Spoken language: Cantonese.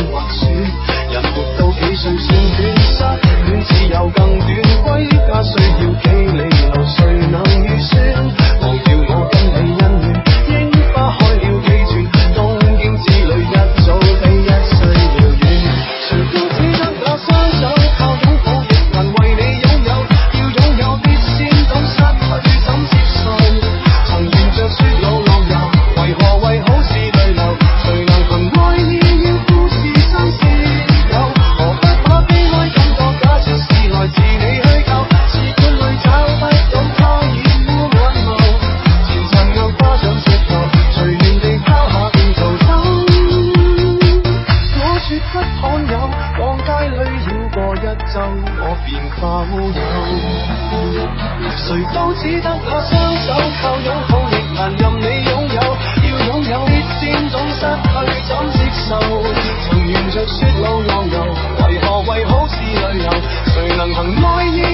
或損，人活到幾歲算短，失戀只有更短，歸家需要幾里路，誰能預算？忘掉我跟你恩怨，櫻花開了幾轉，東京之旅一早比一歲遙遠。誰都只得那雙手，靠擁抱亦難為你擁有，要擁有必先懂失去怎接受。曾沿着雪路浪遊，為何為好事淚流？誰能憑愛意要故事新鮮有？何不把悲哀感覺假設是來自你虛構？試管裏找不到它已污眼眸，前塵若花上石頭，隨緣地拋下便逃走。我絕不罕有，往街裏繞過一周，我便化烏有。誰都只得那雙手，靠擁抱亦難任你擁有，要擁有必先懂失去怎接受。曾沿着雪路浪遊，為何為好事淚流？誰能憑愛意